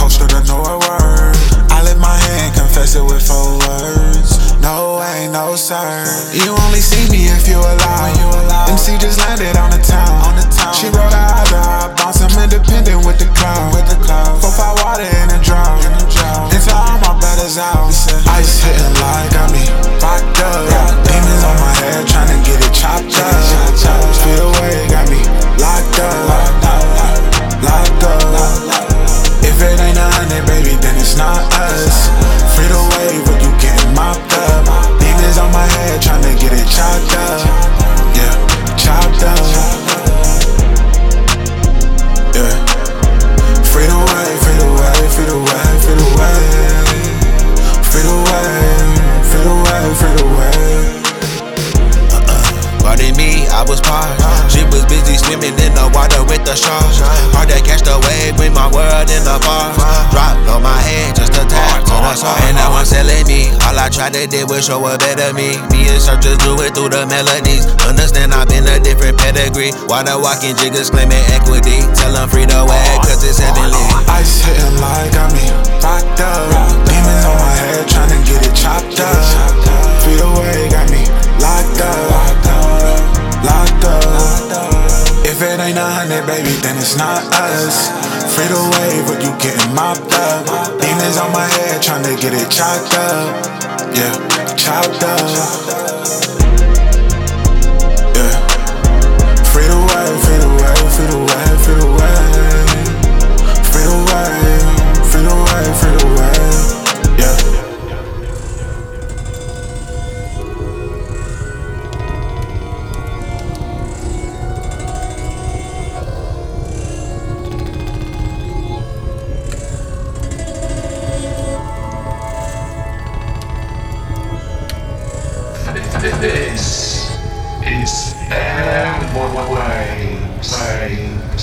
should I know a word? I lift my hand, confess it with 4 words. No way, no sir. You only see me if you allow. MC just landed on the town. She wrote her eyes out, bounce, I'm independent with the crowd. 4-5 water in a drought. Until all my brothers out. Ice hitting like got me locked up. Demons on my head, tryna get it chopped up. Speed away, got me locked up. Locked up. If it ain't 100, baby, then it's not us. Free the wave when you getting mopped up. Demons on my head, tryna get it chopped up. Yeah, chopped up. Yeah. Free the wave, free the wave, free the wave, free the wave. Free the wave, free the wave, free the wave. Pardon me, I was parked. She was busy swimming in the water with the sharks. Hard to catch the wave with my world in the bar. Dropped on my head just a tap to the song. And no one selling me. All I tried to do was show a better me. Me and searchers do it through the melodies. Understand I've been a different pedigree. Water walking jiggers claiming equity. Tell them free the way, cause it's heavenly. Ice hitting like got me locked up. Demons on my head tryna get it chopped up. Free the way, got me locked up. Locked up. If it ain't 100, baby, then it's not us. Free the wave when you getting mopped up. Demons on my head tryna get it chopped up. Yeah, chopped up. Yeah. Free the wave, free the wave, free the wave, free the wave. Free the wave, free the wave, free the wave. Yeah. This is Air Waves.